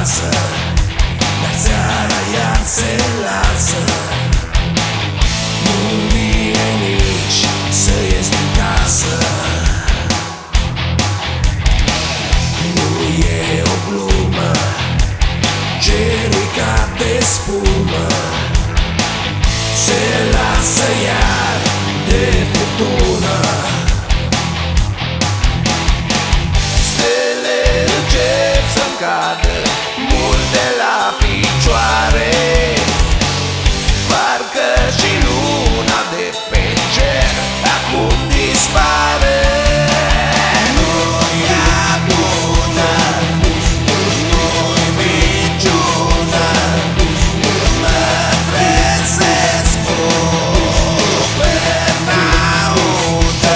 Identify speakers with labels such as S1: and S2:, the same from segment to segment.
S1: acasă, dar seara iar se lasă. Nu vine nici să ies din casă. Nu e o glumă, cerul ca de spumă, se lasă iar de furtună. Stele încep să-mi cadă mult de la picioare, parcă și luna de pe cer acum dispare. Nu-i bună, nu-i minciună, mă trezesc cu pernaută.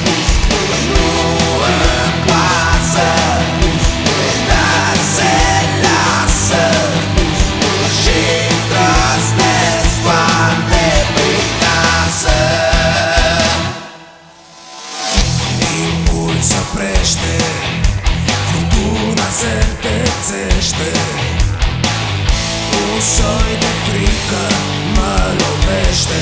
S1: Nu-mi pasă, dar se lasă și-mi trăsnesc foarte prin casă. Timpul s-oprește, furtuna se întețește, un soi de frică mă lovește.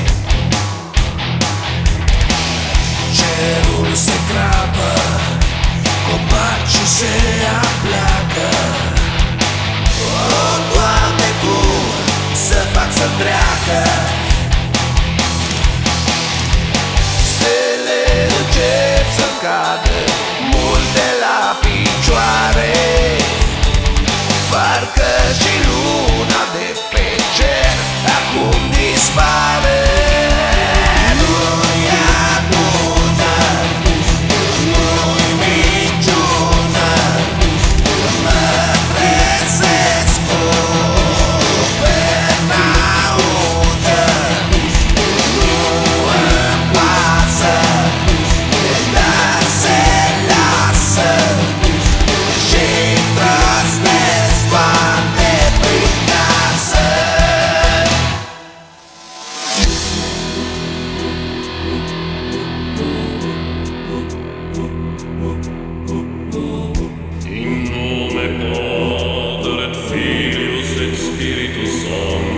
S1: Cerul se crapă, copacii se apleacă. O, Doamne, cum să fac să treacă? Stele încep să-mi cadă mult de la picioare, parcă și luna de pe cer acum dispare. Nu-i bună, nu-i minciună, mă trezesc cu pernaută. Nu-mi pasă, dar se lasă și-mi trăsnesc foarte prin casă.
S2: In nome Padre et Filius et Spiritus Sanctus.